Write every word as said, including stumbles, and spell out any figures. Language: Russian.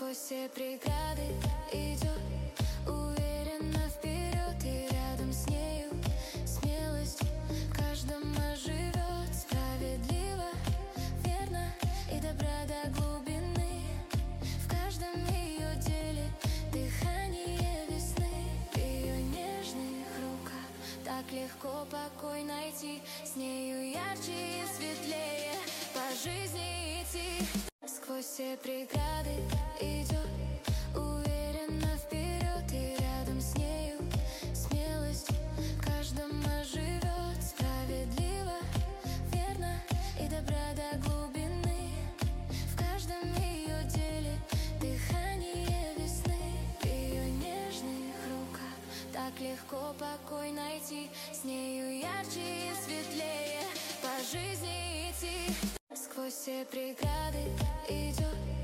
Сквозь все преграды идет уверенно вперед, и рядом с нею смелость в каждом оживет. Справедливо, верно и добра до глубины. В каждом ее деле дыхание весны. В ее нежных руках так легко покой найти. С нею ярче и светлее по жизни идти. Сквозь все преграды идет уверенно вперед, и рядом с нею смелость в каждом оживет. Справедливо, верно и добра до глубины. В каждом ее деле дыхание весны. В ее нежных руках так легко покой найти. С нею ярче и светлее по жизни идти. Сквозь все преграды идет